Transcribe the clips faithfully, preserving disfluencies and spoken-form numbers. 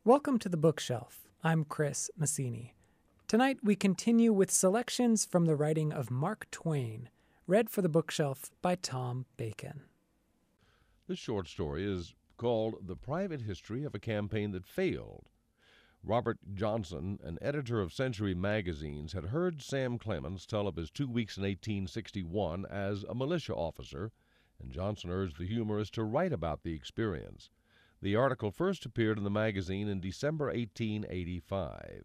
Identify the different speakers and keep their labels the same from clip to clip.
Speaker 1: Welcome to The Bookshelf. I'm Chris Massini. Tonight we continue with selections from the writing of Mark Twain, read for The Bookshelf by Tom Bacon.
Speaker 2: This short story is called The Private History of a Campaign That Failed. Robert Johnson, an editor of Century magazines, had heard Sam Clemens tell of his two weeks in eighteen sixty-one as a militia officer, and Johnson urged the humorist to write about the experience. The article first appeared in the magazine in December eighteen eighty-five.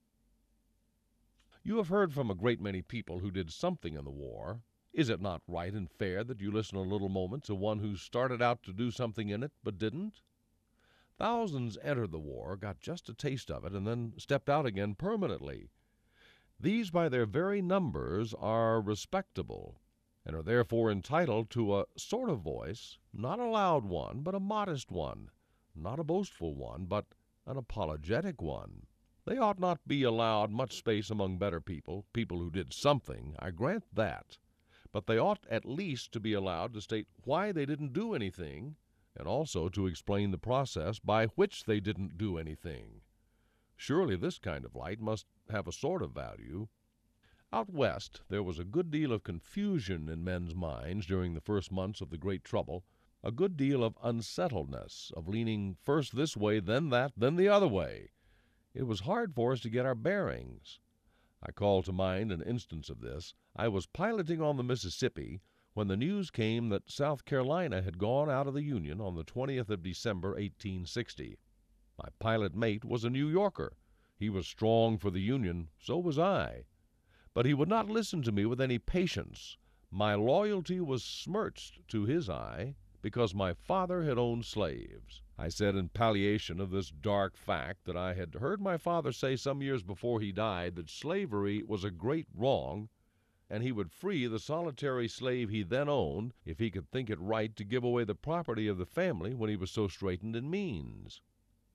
Speaker 2: You have heard from a great many people who did something in the war. Is it not right and fair that you listen a little moment to one who started out to do something in it but didn't? Thousands entered the war, got just a taste of it, and then stepped out again permanently. These, by their very numbers, are respectable, and are therefore entitled to a sort of voice, not a loud one, but a modest one, not a boastful one, but an apologetic one. They ought not be allowed much space among better people, people who did something, I grant that, but they ought at least to be allowed to state why they didn't do anything, and also to explain the process by which they didn't do anything. Surely this kind of light must have a sort of value. Out West, there was a good deal of confusion in men's minds during the first months of the Great Trouble, a good deal of unsettledness, of leaning first this way, then that, then the other way. It was hard for us to get our bearings. I call to mind an instance of this. I was piloting on the Mississippi when the news came that South Carolina had gone out of the Union on the twentieth of December, eighteen sixty. My pilot mate was a New Yorker. He was strong for the Union, so was I. But he would not listen to me with any patience. My loyalty was smirched to his eye because my father had owned slaves. I said in palliation of this dark fact that I had heard my father say some years before he died that slavery was a great wrong, and he would free the solitary slave he then owned if he could think it right to give away the property of the family when he was so straitened in means.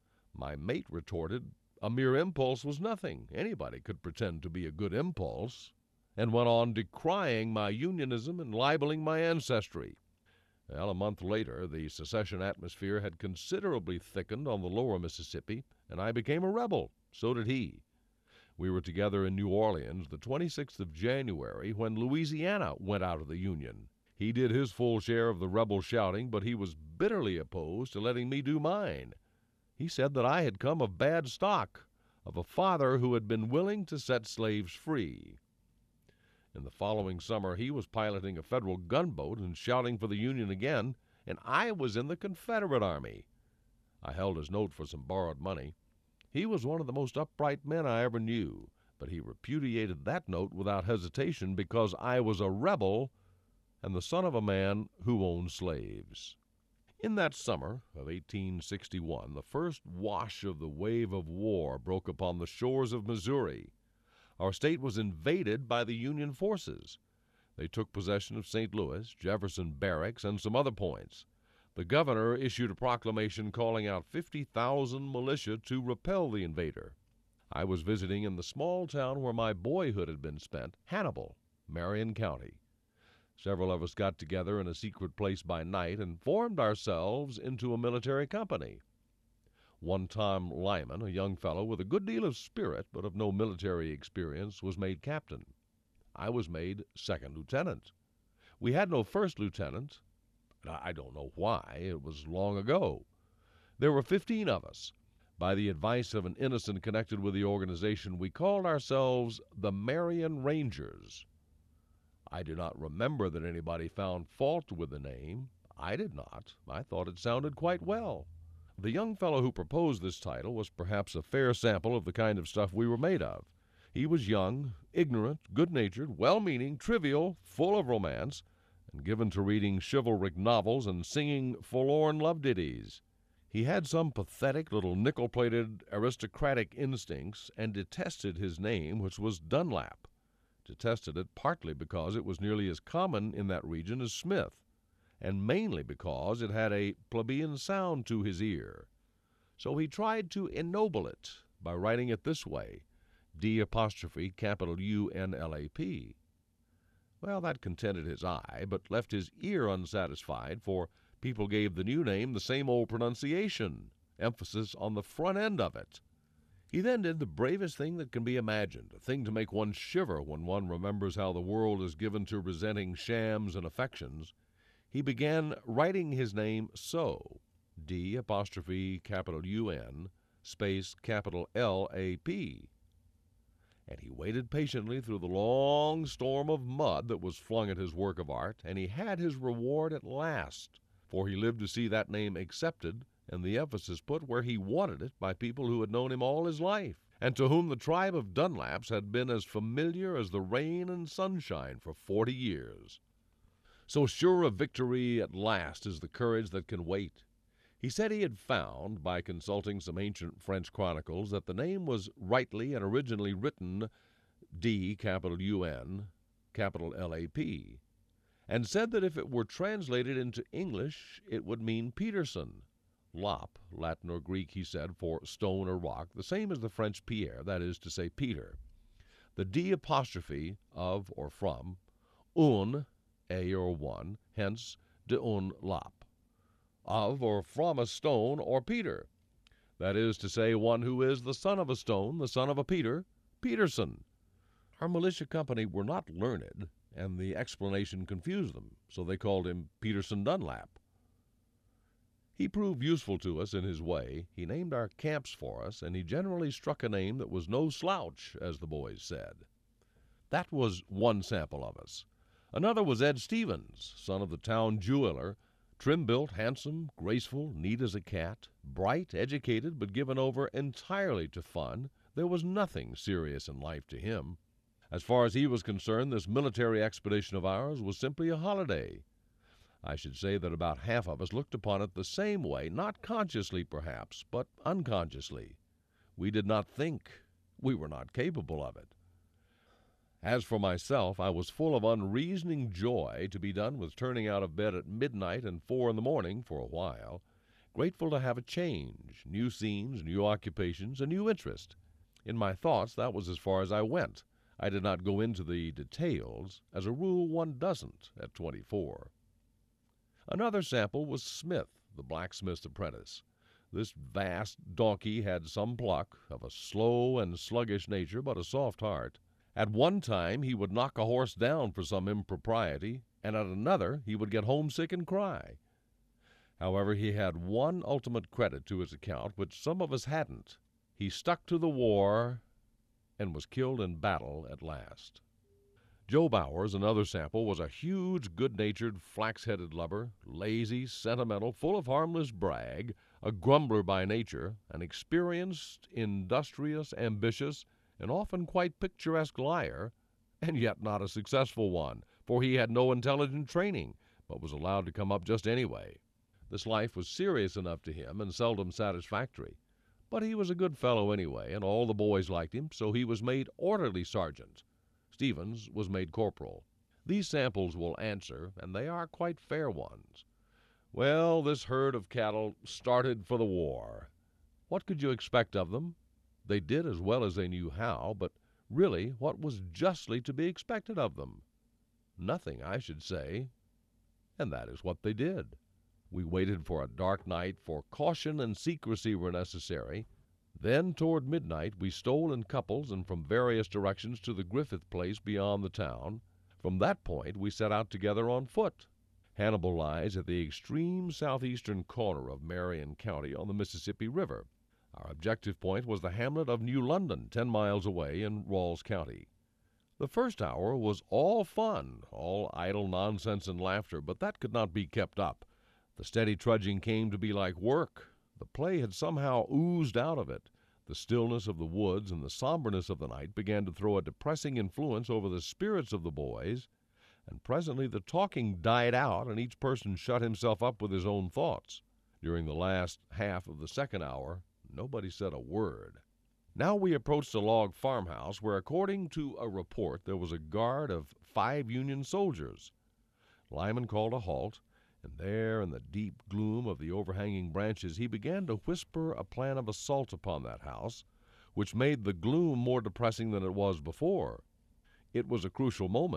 Speaker 2: My mate retorted, a mere impulse was nothing. Anybody could pretend to be a good impulse, and went on decrying my unionism and libeling my ancestry. Well, a month later, the secession atmosphere had considerably thickened on the lower Mississippi, and I became a rebel. So did he. We were together in New Orleans the twenty-sixth of January when Louisiana went out of the Union. He did his full share of the rebel shouting, but he was bitterly opposed to letting me do mine. He said that I had come of bad stock, of a father who had been willing to set slaves free. In the following summer, he was piloting a Federal gunboat and shouting for the Union again, and I was in the Confederate Army. I held his note for some borrowed money. He was one of the most upright men I ever knew, but he repudiated that note without hesitation because I was a rebel and the son of a man who owned slaves. In that summer of eighteen sixty-one, the first wash of the wave of war broke upon the shores of Missouri. Our state was invaded by the Union forces. They took possession of Saint Louis, Jefferson Barracks, and some other points. The governor issued a proclamation calling out fifty thousand militia to repel the invader. I was visiting in the small town where my boyhood had been spent, Hannibal, Marion County. Several of us got together in a secret place by night and formed ourselves into a military company. One Tom Lyman, a young fellow with a good deal of spirit but of no military experience, was made captain. I was made second lieutenant. We had no first lieutenant. I don't know why. It was long ago. There were fifteen of us. By the advice of an innocent connected with the organization, we called ourselves the Marion Rangers. I do not remember that anybody found fault with the name. I did not. I thought it sounded quite well. The young fellow who proposed this title was perhaps a fair sample of the kind of stuff we were made of. He was young, ignorant, good-natured, well-meaning, trivial, full of romance, and given to reading chivalric novels and singing forlorn love ditties. He had some pathetic little nickel-plated aristocratic instincts and detested his name, which was Dunlap. Detested it partly because it was nearly as common in that region as Smith, and mainly because it had a plebeian sound to his ear. So he tried to ennoble it by writing it this way, D apostrophe capital U N L A P. Well, that contented his eye, but left his ear unsatisfied, for people gave the new name the same old pronunciation, emphasis on the front end of it. He then did the bravest thing that can be imagined, a thing to make one shiver when one remembers how the world is given to resenting shams and affections. He began writing his name so, D apostrophe capital U N, space capital L A P. And he waited patiently through the long storm of mud that was flung at his work of art, and he had his reward at last, for he lived to see that name accepted and the emphasis put where he wanted it by people who had known him all his life, and to whom the tribe of Dunlaps had been as familiar as the rain and sunshine for forty years. So sure of victory at last is the courage that can wait. He said he had found, by consulting some ancient French chronicles, that the name was rightly and originally written D capital U N, capital L A P, and said that if it were translated into English it would mean Peterson. Lop, Latin or Greek, he said, for stone or rock, the same as the French Pierre, that is to say, Peter. The D apostrophe, of or from, un, a or one, hence de un lop, of or from a stone or Peter. That is to say, one who is the son of a stone, the son of a Peter, Peterson. Our militia company were not learned, and the explanation confused them, so they called him Peterson Dunlap. He proved useful to us in his way. He named our camps for us, and he generally struck a name that was no slouch, as the boys said. That was one sample of us. Another was Ed Stevens, son of the town jeweler, trim-built, handsome, graceful, neat as a cat, bright, educated, but given over entirely to fun. There was nothing serious in life to him. As far as he was concerned, this military expedition of ours was simply a holiday. I should say that about half of us looked upon it the same way, not consciously perhaps, but unconsciously. We did not think. We were not capable of it. As for myself, I was full of unreasoning joy to be done with turning out of bed at midnight and four in the morning for a while, grateful to have a change, new scenes, new occupations, a new interest. In my thoughts, that was as far as I went. I did not go into the details. As a rule, one doesn't at twenty-four. Another sample was Smith, the blacksmith's apprentice. This vast donkey had some pluck, of a slow and sluggish nature, but a soft heart. At one time he would knock a horse down for some impropriety, and at another he would get homesick and cry. However, he had one ultimate credit to his account, which some of us hadn't. He stuck to the war and was killed in battle at last. Joe Bowers, another sample, was a huge, good-natured, flax-headed lubber, lazy, sentimental, full of harmless brag, a grumbler by nature, an experienced, industrious, ambitious, and often quite picturesque liar, and yet not a successful one, for he had no intelligent training, but was allowed to come up just anyway. This life was serious enough to him and seldom satisfactory. But he was a good fellow anyway, and all the boys liked him, so he was made orderly sergeant. Stevens was made corporal. These samples will answer, and they are quite fair ones. Well, this herd of cattle started for the war. What could you expect of them? They did as well as they knew how, but really, what was justly to be expected of them? Nothing, I should say. And that is what they did. We waited for a dark night, for caution and secrecy were necessary. Then, toward midnight, we stole in couples and from various directions to the Griffith place beyond the town. From that point we set out together on foot. Hannibal lies at the extreme southeastern corner of Marion County on the Mississippi River. Our objective point was the hamlet of New London, ten miles away in Rawls County. The first hour was all fun, all idle nonsense and laughter, but that could not be kept up. The steady trudging came to be like work. The play had somehow oozed out of it. The stillness of the woods and the somberness of the night began to throw a depressing influence over the spirits of the boys, and presently the talking died out and each person shut himself up with his own thoughts. During the last half of the second hour, nobody said a word. Now we approached a log farmhouse where, according to a report, there was a guard of five Union soldiers. Lyman called a halt, and there in the deep gloom of the overhanging branches he began to whisper a plan of assault upon that house, which made the gloom more depressing than it was before. It was a crucial moment.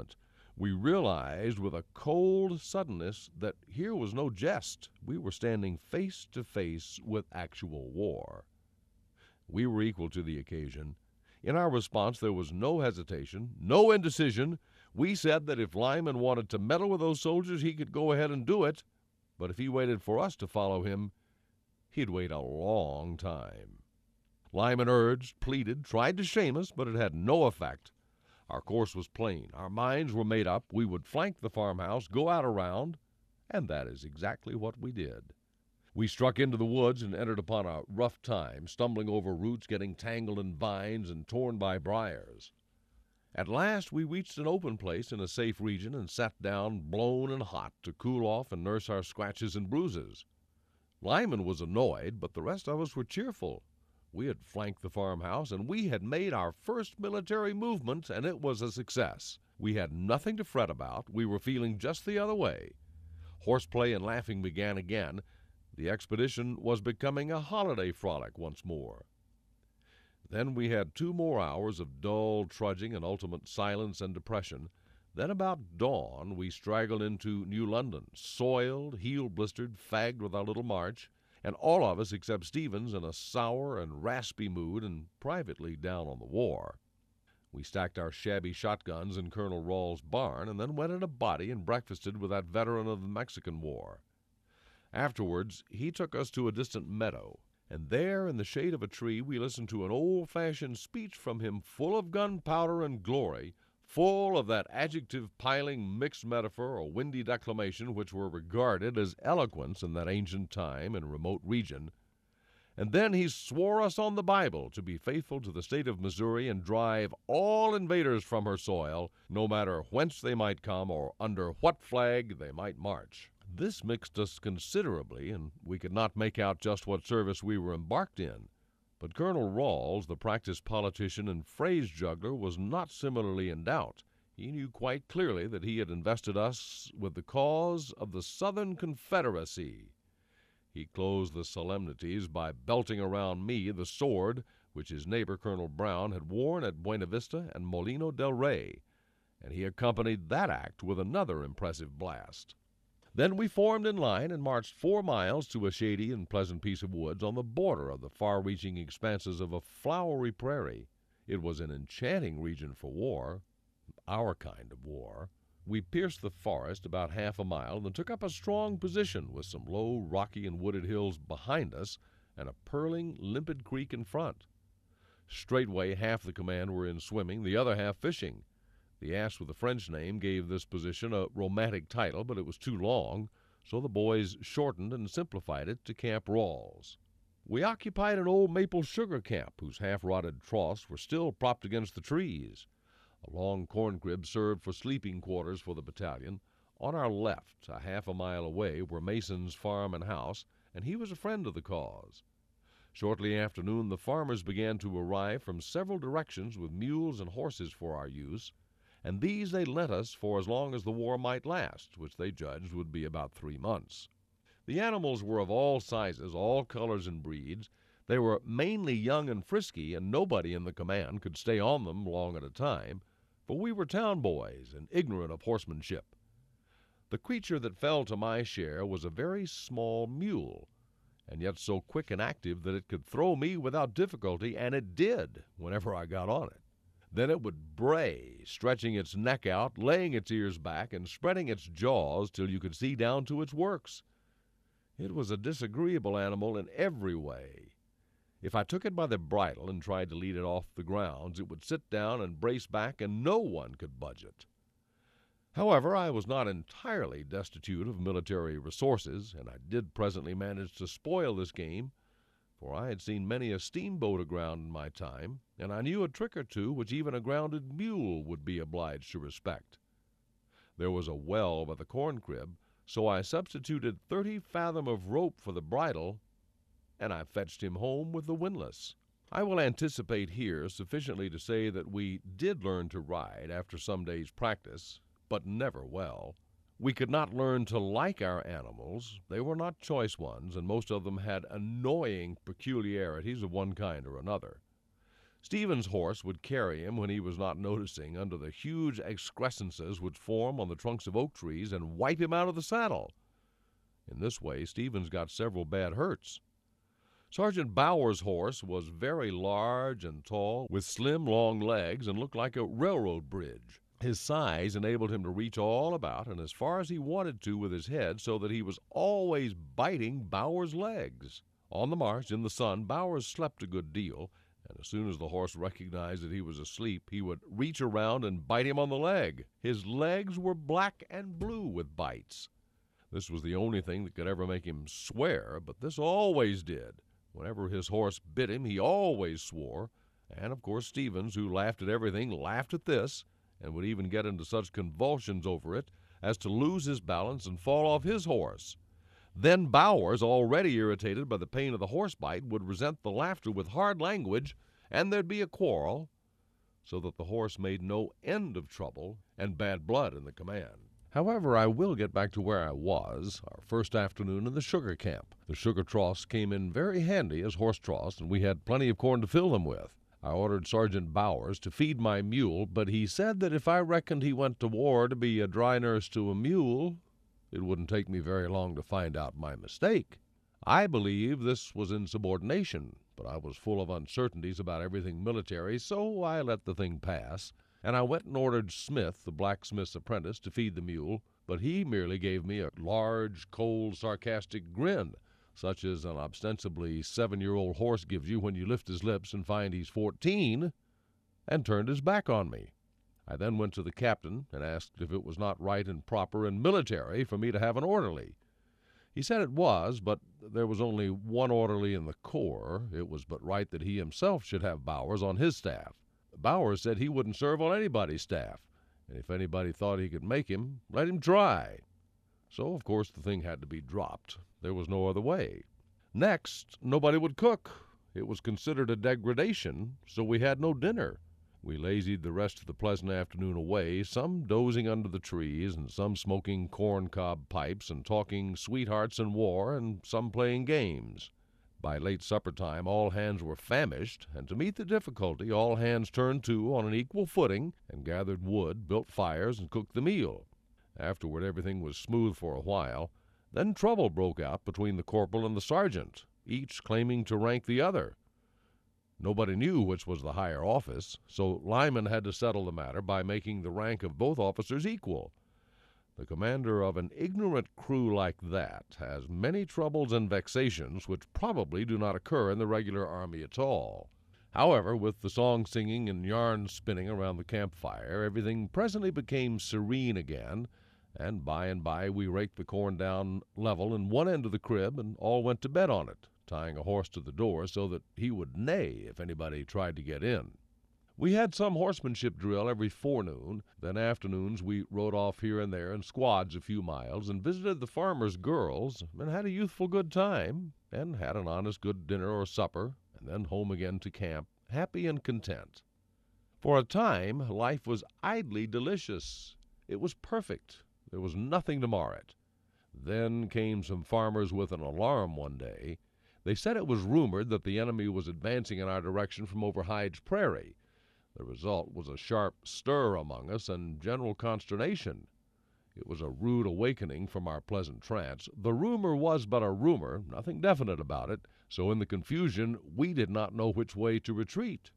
Speaker 2: We realized with a cold suddenness that here was no jest. We were standing face to face with actual war. We were equal to the occasion. In our response, there was no hesitation, no indecision. We said that if Lyman wanted to meddle with those soldiers, he could go ahead and do it. But if he waited for us to follow him, he'd wait a long time. Lyman urged, pleaded, tried to shame us, but it had no effect. Our course was plain. Our minds were made up. We would flank the farmhouse, go out around, and that is exactly what we did. We struck into the woods and entered upon a rough time, stumbling over roots, getting tangled in vines, and torn by briars. At last we reached an open place in a safe region and sat down, blown and hot, to cool off and nurse our scratches and bruises. Lyman was annoyed, but the rest of us were cheerful. We had flanked the farmhouse, and we had made our first military movement, and it was a success. We had nothing to fret about. We were feeling just the other way. Horseplay and laughing began again. The expedition was becoming a holiday frolic once more. Then we had two more hours of dull trudging and ultimate silence and depression. Then about dawn we straggled into New London, soiled, heel-blistered, fagged with our little march, and all of us except Stevens in a sour and raspy mood and privately down on the war. We stacked our shabby shotguns in Colonel Rawls' barn and then went in a body and breakfasted with that veteran of the Mexican War. Afterwards he took us to a distant meadow, and there in the shade of a tree we listened to an old-fashioned speech from him full of gunpowder and glory, full of that adjective-piling mixed metaphor or windy declamation which were regarded as eloquence in that ancient time and remote region. And then he swore us on the Bible to be faithful to the state of Missouri and drive all invaders from her soil, no matter whence they might come or under what flag they might march. This mixed us considerably, and we could not make out just what service we were embarked in. But Colonel Rawls, the practiced politician and phrase juggler, was not similarly in doubt. He knew quite clearly that he had invested us with the cause of the Southern Confederacy. He closed the solemnities by belting around me the sword which his neighbor Colonel Brown had worn at Buena Vista and Molino del Rey, and he accompanied that act with another impressive blast. Then we formed in line and marched four miles to a shady and pleasant piece of woods on the border of the far-reaching expanses of a flowery prairie. It was an enchanting region for war, our kind of war. We pierced the forest about half a mile and took up a strong position with some low, rocky and wooded hills behind us and a purling, limpid creek in front. Straightway half the command were in swimming, the other half fishing. The ass with the French name gave this position a romantic title, but it was too long, so the boys shortened and simplified it to Camp Rawls. We occupied an old maple sugar camp whose half-rotted troughs were still propped against the trees. A long corn crib served for sleeping quarters for the battalion. On our left, a half a mile away, were Mason's farm and house, and he was a friend of the cause. Shortly after noon, the farmers began to arrive from several directions with mules and horses for our use, and these they lent us for as long as the war might last, which they judged would be about three months. The animals were of all sizes, all colors and breeds. They were mainly young and frisky, and nobody in the command could stay on them long at a time, for we were town boys and ignorant of horsemanship. The creature that fell to my share was a very small mule, and yet so quick and active that it could throw me without difficulty, and it did whenever I got on it. Then it would bray, stretching its neck out, laying its ears back, and spreading its jaws till you could see down to its works. It was a disagreeable animal in every way. If I took it by the bridle and tried to lead it off the grounds, it would sit down and brace back, and no one could budge it. However, I was not entirely destitute of military resources, and I did presently manage to spoil this game, for I had seen many a steamboat aground in my time, and I knew a trick or two which even a grounded mule would be obliged to respect. There was a well by the corn crib, so I substituted thirty fathom of rope for the bridle, and I fetched him home with the windlass. I will anticipate here sufficiently to say that we did learn to ride after some days' practice, but never well. We could not learn to like our animals. They were not choice ones, and most of them had annoying peculiarities of one kind or another. Stephen's horse would carry him when he was not noticing under the huge excrescences which form on the trunks of oak trees and wipe him out of the saddle. In this way, Stevens got several bad hurts. Sergeant Bower's horse was very large and tall, with slim, long legs, and looked like a railroad bridge. His size enabled him to reach all about and as far as he wanted to with his head, so that he was always biting Bower's legs. On the march, in the sun, Bowers slept a good deal, and as soon as the horse recognized that he was asleep, he would reach around and bite him on the leg. His legs were black and blue with bites. This was the only thing that could ever make him swear, but this always did. Whenever his horse bit him, he always swore, and of course Stevens, who laughed at everything, laughed at this, and would even get into such convulsions over it as to lose his balance and fall off his horse. Then Bowers, already irritated by the pain of the horse bite, would resent the laughter with hard language, and there'd be a quarrel, so that the horse made no end of trouble and bad blood in the command. However, I will get back to where I was, our first afternoon in the sugar camp. The sugar troughs came in very handy as horse troughs, and we had plenty of corn to fill them with. I ordered Sergeant Bowers to feed my mule, but he said that if I reckoned he went to war to be a dry nurse to a mule, it wouldn't take me very long to find out my mistake. I believe this was insubordination, but I was full of uncertainties about everything military, so I let the thing pass. And I went and ordered Smith, the blacksmith's apprentice, to feed the mule, but he merely gave me a large, cold, sarcastic grin, such as an ostensibly seven-year-old horse gives you when you lift his lips and find he's fourteen, and turned his back on me. I then went to the captain and asked if it was not right and proper and military for me to have an orderly. He said it was, but there was only one orderly in the corps. It was but right that he himself should have Bowers on his staff. Bowers said he wouldn't serve on anybody's staff, and if anybody thought he could make him, let him try. So, of course, the thing had to be dropped. There was no other way. Next, nobody would cook. It was considered a degradation, so we had no dinner. We lazied the rest of the pleasant afternoon away, some dozing under the trees, and some smoking corn-cob pipes and talking sweethearts and war, and some playing games. By late supper time, all hands were famished, and to meet the difficulty, all hands turned to on an equal footing and gathered wood, built fires, and cooked the meal. Afterward, everything was smooth for a while. Then trouble broke out between the corporal and the sergeant, each claiming to rank the other. Nobody knew which was the higher office, so Lyman had to settle the matter by making the rank of both officers equal. The commander of an ignorant crew like that has many troubles and vexations which probably do not occur in the regular army at all. However, with the song-singing and yarn-spinning around the campfire, everything presently became serene again, and by and by we raked the corn down level in one end of the crib and all went to bed on it, tying a horse to the door so that he would neigh if anybody tried to get in. We had some horsemanship drill every forenoon. Then afternoons we rode off here and there in squads a few miles and visited the farmers' girls and had a youthful good time and had an honest good dinner or supper and then home again to camp, happy and content. For a time life was idly delicious. It was perfect. There was nothing to mar it. Then came some farmers with an alarm one day. They said it was rumored that the enemy was advancing in our direction from over Hyde's Prairie. The result was a sharp stir among us and general consternation. It was a rude awakening from our pleasant trance. The rumor was but a rumor, nothing definite about it, so in the confusion we did not know which way to retreat.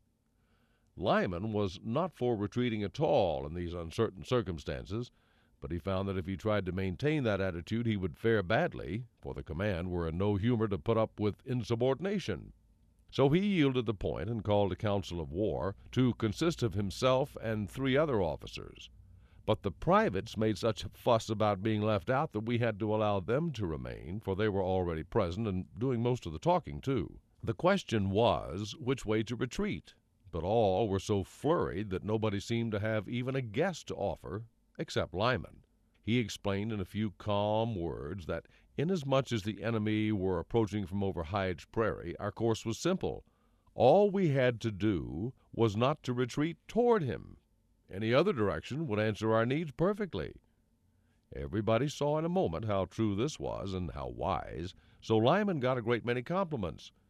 Speaker 2: Lyman was not for retreating at all in these uncertain circumstances, but he found that if he tried to maintain that attitude he would fare badly, for the command were in no humor to put up with insubordination. So he yielded the point and called a council of war, to consist of himself and three other officers. But the privates made such a fuss about being left out that we had to allow them to remain, for they were already present and doing most of the talking too. The question was which way to retreat, but all were so flurried that nobody seemed to have even a guess to offer, except Lyman. He explained in a few calm words that inasmuch as the enemy were approaching from over Hyde's Prairie, our course was simple. All we had to do was not to retreat toward him. Any other direction would answer our needs perfectly. Everybody saw in a moment how true this was and how wise, so Lyman got a great many compliments.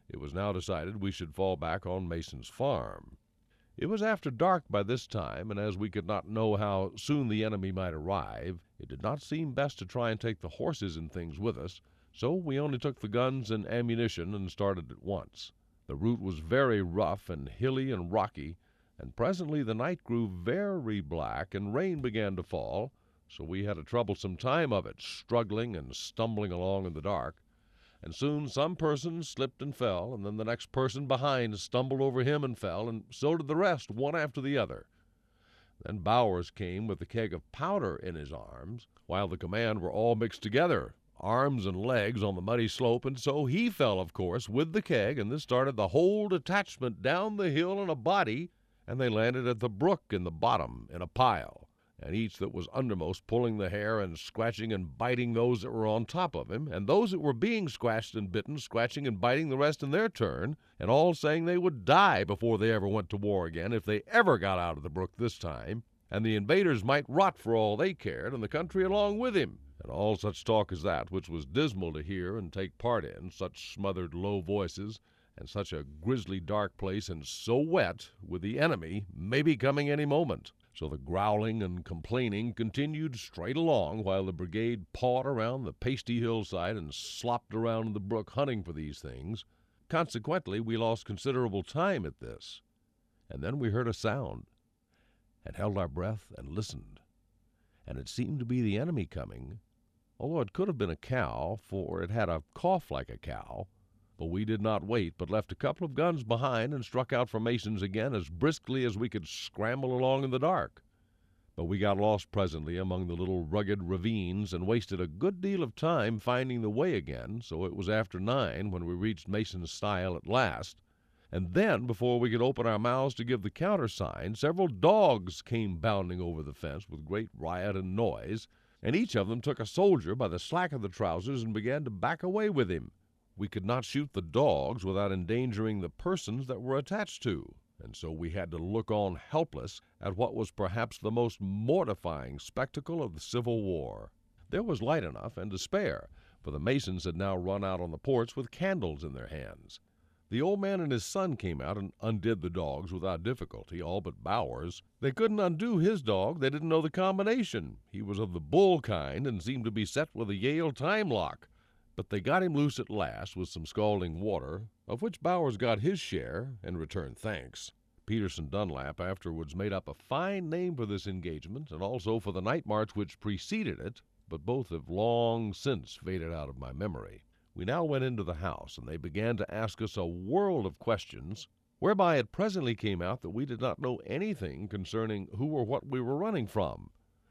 Speaker 2: It was now decided we should fall back on Mason's farm. It was after dark by this time, and as we could not know how soon the enemy might arrive, it did not seem best to try and take the horses and things with us, so we only took the guns and ammunition and started at once. The route was very rough and hilly and rocky, and presently the night grew very black and rain began to fall, so we had a troublesome time of it, struggling and stumbling along in the dark. And soon some person slipped and fell, and then the next person behind stumbled over him and fell, and so did the rest, one after the other. Then Bowers came with a keg of powder in his arms, while the command were all mixed together, arms and legs on the muddy slope, and so he fell, of course, with the keg, and this started the whole detachment down the hill in a body, and they landed at the brook in the bottom in a pile, and each that was undermost pulling the hair and scratching and biting those that were on top of him, and those that were being scratched and bitten, scratching and biting the rest in their turn, and all saying they would die before they ever went to war again if they ever got out of the brook this time, and the invaders might rot for all they cared, and the country along with him, and all such talk as that, which was dismal to hear and take part in, such smothered low voices, and such a grisly dark place, and so wet, with the enemy maybe coming any moment. So the growling and complaining continued straight along while the brigade pawed around the pasty hillside and slopped around in the brook hunting for these things. Consequently, we lost considerable time at this. And then we heard a sound, and held our breath and listened. And it seemed to be the enemy coming, although it could have been a cow, for it had a cough like a cow. But we did not wait, but left a couple of guns behind and struck out for Mason's again as briskly as we could scramble along in the dark. But we got lost presently among the little rugged ravines and wasted a good deal of time finding the way again, so it was after nine when we reached Mason's stile at last. And then, before we could open our mouths to give the countersign, several dogs came bounding over the fence with great riot and noise, and each of them took a soldier by the slack of the trousers and began to back away with him. We could not shoot the dogs without endangering the persons that were attached to, and so we had to look on helpless at what was perhaps the most mortifying spectacle of the Civil War. There was light enough and to spare, for the Masons had now run out on the porch with candles in their hands. The old man and his son came out and undid the dogs without difficulty, all but Bowers. They couldn't undo his dog. They didn't know the combination. He was of the bull kind and seemed to be set with a Yale time lock. But they got him loose at last with some scalding water, of which Bowers got his share and returned thanks. Peterson Dunlap afterwards made up a fine name for this engagement and also for the night march which preceded it, but both have long since faded out of my memory. We now went into the house, and they began to ask us a world of questions, whereby it presently came out that we did not know anything concerning who or what we were running from.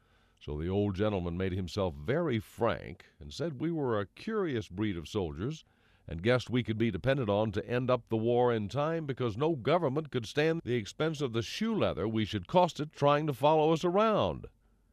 Speaker 2: So the old gentleman made himself very frank and said we were a curious breed of soldiers and guessed we could be depended on to end up the war in time because no government could stand the expense of the shoe leather we should cost it trying to follow us around.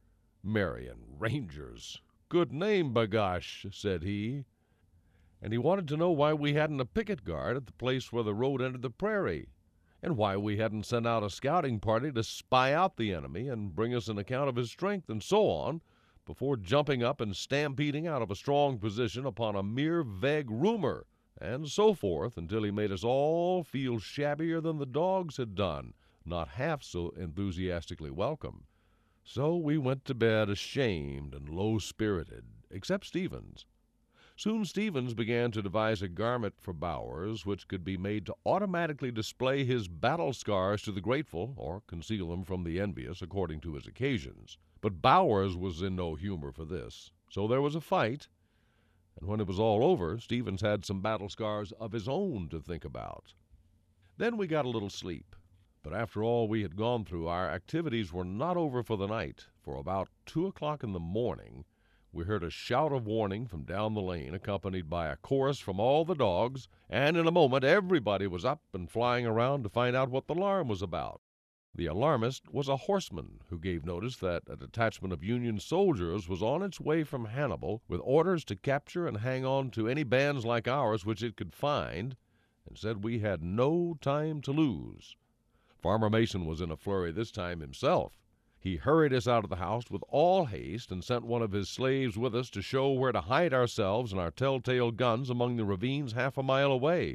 Speaker 2: Marion Rangers! Good name, b'gosh, said he. And he wanted to know why we hadn't a picket guard at the place where the road entered the prairie, and why we hadn't sent out a scouting party to spy out the enemy and bring us an account of his strength and so on, before jumping up and stampeding out of a strong position upon a mere vague rumor, and so forth, until he made us all feel shabbier than the dogs had done, not half so enthusiastically welcome. So we went to bed ashamed and low-spirited, except Stevens. Soon Stevens began to devise a garment for Bowers which could be made to automatically display his battle scars to the grateful, or conceal them from the envious, according to his occasions. But Bowers was in no humor for this, so there was a fight, and when it was all over, Stevens had some battle scars of his own to think about. Then we got a little sleep, but after all we had gone through, our activities were not over for the night, for about two o'clock in the morning we heard a shout of warning from down the lane, accompanied by a chorus from all the dogs, and in a moment everybody was up and flying around to find out what the alarm was about. The alarmist was a horseman who gave notice that a detachment of Union soldiers was on its way from Hannibal with orders to capture and hang on to any bands like ours which it could find, and said we had no time to lose. Farmer Mason was in a flurry this time himself. He hurried us out of the house with all haste and sent one of his slaves with us to show where to hide ourselves and our telltale guns among the ravines half a mile away.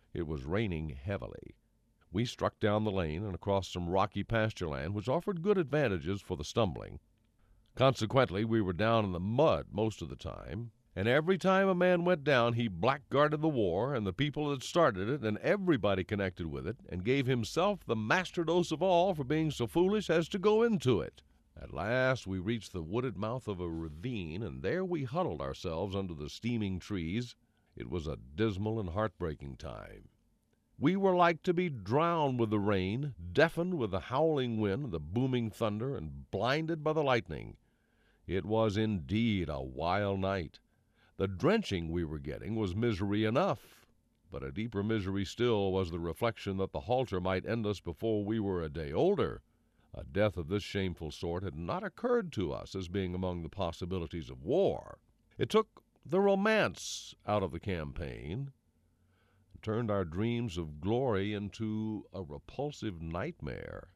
Speaker 2: It was raining heavily. We struck down the lane and across some rocky pasture land, which offered good advantages for the stumbling. Consequently, we were down in the mud most of the time, and every time a man went down, he blackguarded the war and the people that started it and everybody connected with it, and gave himself the master dose of all for being so foolish as to go into it. At last we reached the wooded mouth of a ravine, and there we huddled ourselves under the steaming trees. It was a dismal and heartbreaking time. We were like to be drowned with the rain, deafened with the howling wind, the booming thunder, and blinded by the lightning. It was indeed a wild night. The drenching we were getting was misery enough, but a deeper misery still was the reflection that the halter might end us before we were a day older. A death of this shameful sort had not occurred to us as being among the possibilities of war. It took the romance out of the campaign, and turned our dreams of glory into a repulsive nightmare.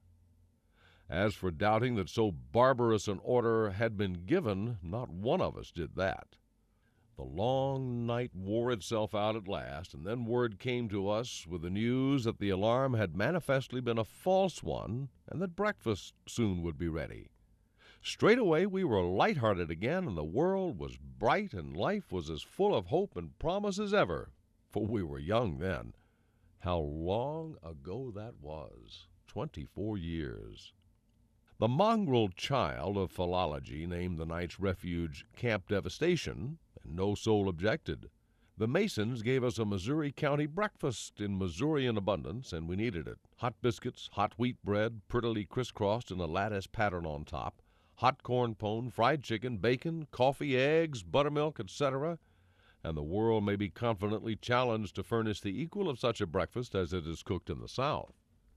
Speaker 2: As for doubting that so barbarous an order had been given, not one of us did that. The long night wore itself out at last, and then word came to us with the news that the alarm had manifestly been a false one, and that breakfast soon would be ready. Straightway we were light-hearted again, and the world was bright, and life was as full of hope and promise as ever, for we were young then. How long ago that was! Twenty-four years. The mongrel child of philology named the night's refuge Camp Devastation, and no soul objected. The Masons gave us a Missouri County breakfast in Missourian abundance, and we needed it. Hot biscuits, hot wheat bread, prettily crisscrossed in a lattice pattern on top, hot corn pone, fried chicken, bacon, coffee, eggs, buttermilk, et cetera, and the world may be confidently challenged to furnish the equal of such a breakfast as it is cooked in the South.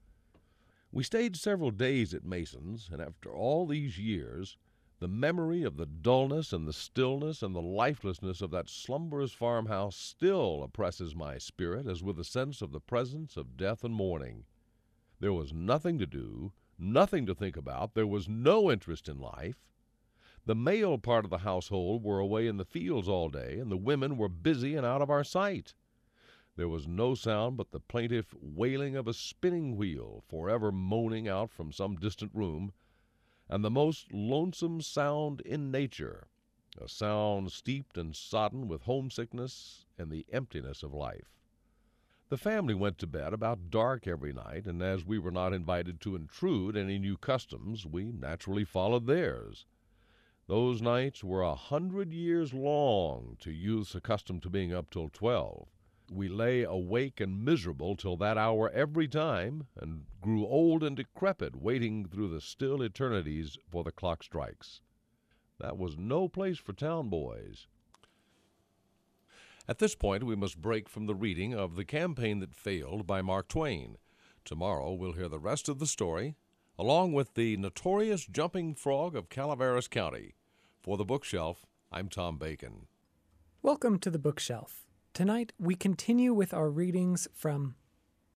Speaker 2: We stayed several days at Mason's, and after all these years, the memory of the dullness and the stillness and the lifelessness of that slumberous farmhouse still oppresses my spirit as with a sense of the presence of death and mourning. There was nothing to do, nothing to think about. There was no interest in life. The male part of the household were away in the fields all day, and the women were busy and out of our sight. There was no sound but the plaintive wailing of a spinning wheel, forever moaning out from some distant room, and the most lonesome sound in nature, a sound steeped and sodden with homesickness and the emptiness of life. The family went to bed about dark every night, and as we were not invited to intrude any new customs, we naturally followed theirs. Those nights were a hundred years long to youths accustomed to being up till twelve. We lay awake and miserable till that hour every time, and grew old and decrepit, waiting through the still eternities for the clock strikes. That was no place for town boys. At this point, we must break from the reading of The Campaign That Failed by Mark Twain. Tomorrow, we'll hear the rest of the story, along with the notorious jumping frog of Calaveras County. For The Bookshelf, I'm Tom Bacon.
Speaker 1: Welcome to The Bookshelf. Tonight, we continue with our readings from